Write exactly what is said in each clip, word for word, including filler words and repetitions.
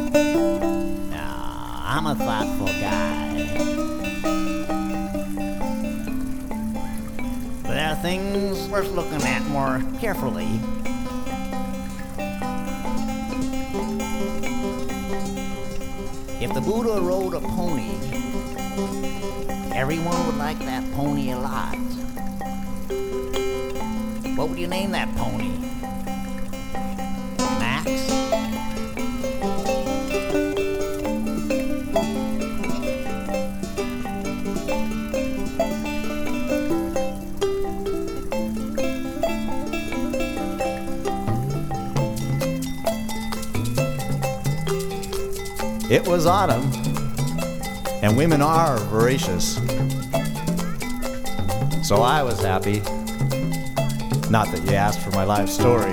Now, I'm a thoughtful guy. But there are things worth looking at more carefully. If the Buddha rode a pony, everyone would like that pony a lot. What would you name that pony? Max? It was autumn, and women are voracious. So I was happy. Not that you asked for my life story.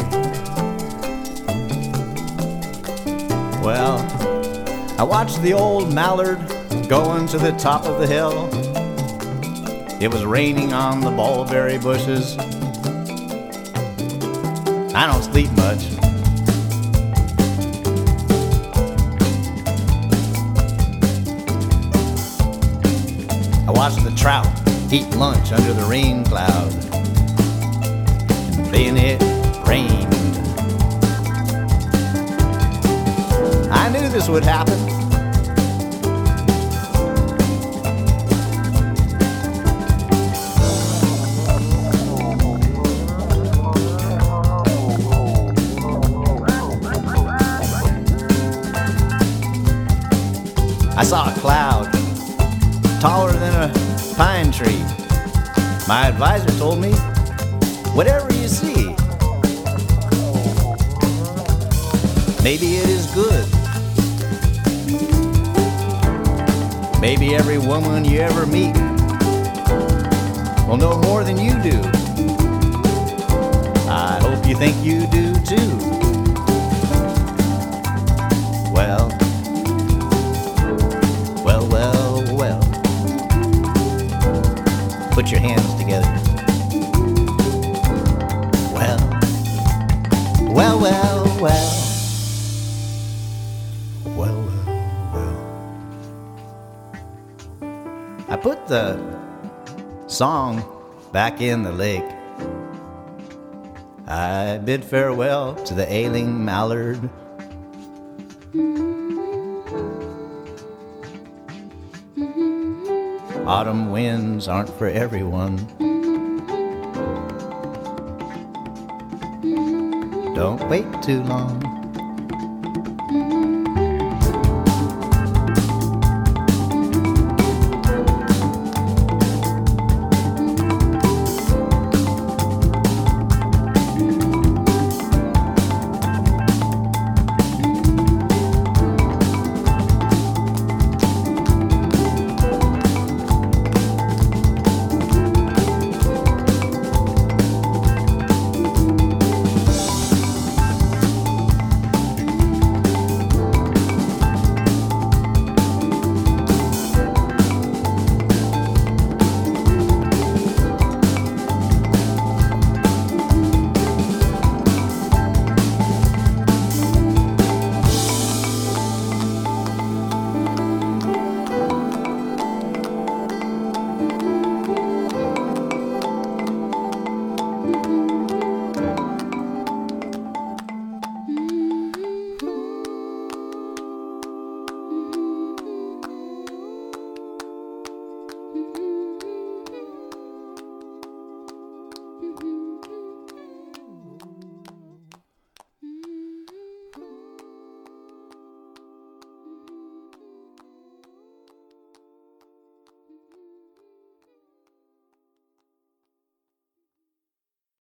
Well, I watched the old mallard going to the top of the hill. It was raining on the mulberry bushes. I don't sleep much. I watched the trout eat lunch under the rain cloud. And then it rained. I knew this would happen. I saw a cloud taller than a pine tree. My advisor told me, whatever you see, maybe it is good. Maybe every woman you ever meet will know more than you do. I hope you think you do too. Well, well, well, well. Put your hands together. Well, well, well, well. Well, well, well. I put the song back in the lake. I bid farewell to the ailing mallard. Autumn winds aren't for everyone. Don't wait too long.